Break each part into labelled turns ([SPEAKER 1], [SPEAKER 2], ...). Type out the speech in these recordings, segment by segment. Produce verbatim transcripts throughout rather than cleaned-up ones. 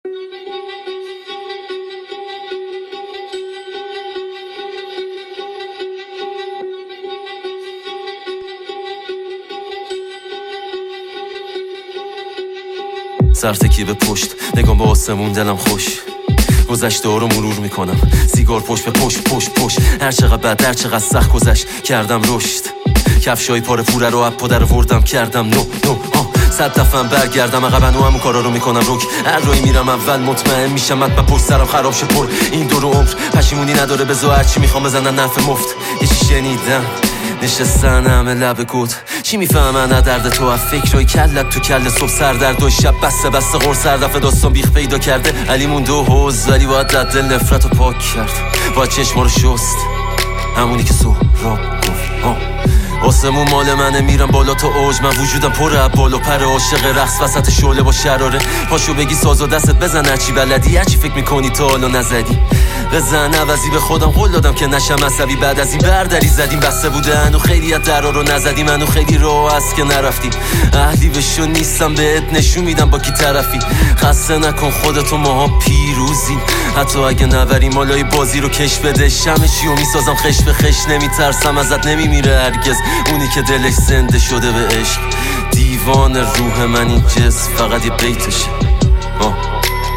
[SPEAKER 1] سرتکی به پشت نگام به آسمون دلم خوش گذشته ها رو مرور میکنم سیگار پشت به پشت پشت پشت هر چقدر بد هر چقدر سخت گذشت کردم رشد کفشای پاره پوره رو اپ پدر وردم کردم نو نو ها صد دفعه برگردم عقب انو همون کارا رو میکنم روک هر روی میرم اول مطمئن میشم مطمئن پشت سرم خراب شه پر این دور عمر پشیمونی نداره بذار هرچی میخوام بزنن نفع مفت یه چی شنیدم نشستن همه لب گود چی میفهمن از درد تو از فکرای کلت تو کل صبح سردرد و شب بسته بسته قرص هر دفعه داستان بیخ پیدا کرده علی مونده و حوز ولی باید دل نفرت رو پاک کرد باید چشما رو شست همونی که سهراب گفت ها آسمون مال منه میرم بالا تا اوج من وجودم پر بالا پر عاشق رقص وسط شعله با شراره پاشو بگی ساز و دستت بزن هرچی بلدی هرچی فکر میکنی تا حالا نزدی بزن عوضی به خودم قول دادم که نشم عصبی بعد از این بردری زدیم بسته بوده انو خیلی از درا رو نزدیم انو خیلی راه هست که نرفتیم اهلی بشو نیستم بهت نشون میدم با کی طرفی خسته نکن خودتو ماها پیروزیم حتی اگه نبریم مالای بازی رو کش بده شمه چی و میسازم خش به خش نمیترسم ازت نمیمیره هرگز اونی که دلش زنده شده به عشق دیوان روح من این جسم فقط یه بیتشه آه.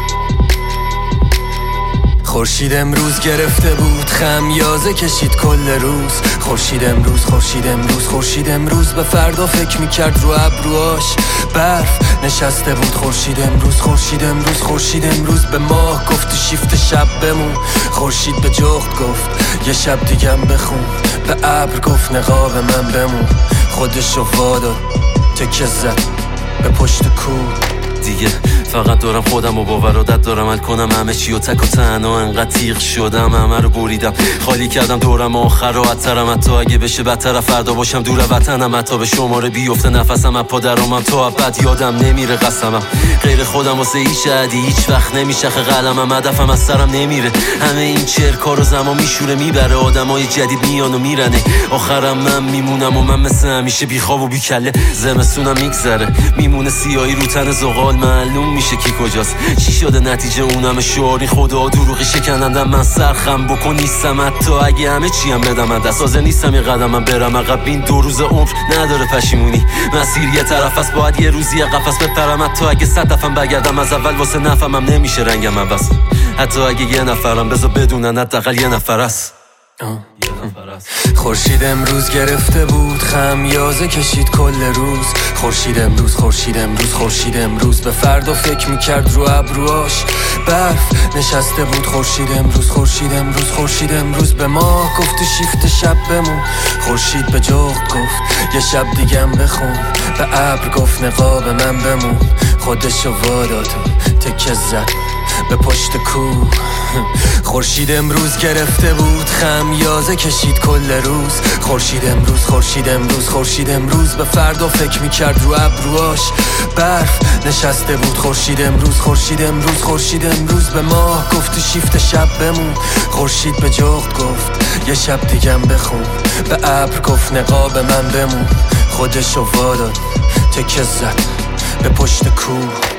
[SPEAKER 2] خورشید امروز گرفته بود خمیازه کشید کل روز خورشید امروز خورشید امروز خورشید امروز به فردا فکر میکرد رو ابروهاش برف نشسته بود خورشید امروز خورشید امروز خورشید امروز به ماه گفت تو شیفت شب بمون خورشید به جغد گفت یه شب دیگم بخون به ابر گفت نقاب من بمون خودشو واداد تکه زد به پشت کوه
[SPEAKER 1] دیگه فقط دارم خودم و باورادت دارم عمل کنم همه چی و تک و تنها انقدر تیغ شدم همه رو بریدم خالی کردم دورم آخر راحت ترم حتی اگه بشه بدتر فردا باشم دور وطنم حتی به شماره بیفته نفسم از پا درامم تا ابد یادم نمیره قسمم غیر خودم واسه هیچ عدی هیچ وقت نمیشخه قلمم هدفم از سرم نمیره همه این چرکا رو زمان میشوره میبره آدمای جدید میان و میرنه آخرم من میمونم و من مثل همیشه بیخواب و بیکله زمستونم میگذره میمونه سیاهی رو تن زغال معلوم میشه کی کجاست چی شده نتیجه اونم شعاری خدا دروغی شکنندم من سرخم بکن نیستم حتی اگه همه چی هم بدم دست سازه نیستم یه قدمم برم عقب این دو روز عمر نداره پشیمونی مسیر یه طرف است باید یه روزی قفس بپرم حتی اگه صد دفعه بگردم از اول واسه نفهمم نمیشه رنگم عوض حتی اگه یه نفرم بذار بدونن حداقل یه نفر است
[SPEAKER 2] خورشید امروز گرفته بود خمیازه کشید کل روز خورشید امروز خورشید امروز خورشید امروز به فردا فکر میکرد رو ابروهاش برف نشسته بود خورشید امروز خورشید امروز خورشید امروز به ما گفت تو شیفت شب بمون خورشید به جغد گفت یه شب دیگم بخون به ابر گفت نقاب من بمون خودشو واداد تکه زد به پشت کوه خورشید امروز گرفته بود خمیازه کشید کل روز خورشید امروز خورشید امروز خورشید امروز به فردا فکر میکرد رو ابروهاش برف نشسته بود خورشید امروز خورشید امروز خورشید امروز به ماه گفت تو شیفت شب بمون خورشید به جغد گفت یه شب دیگم بخون به ابر گفت نقاب من بمون خودشو واداد تکه زد به پشت کوه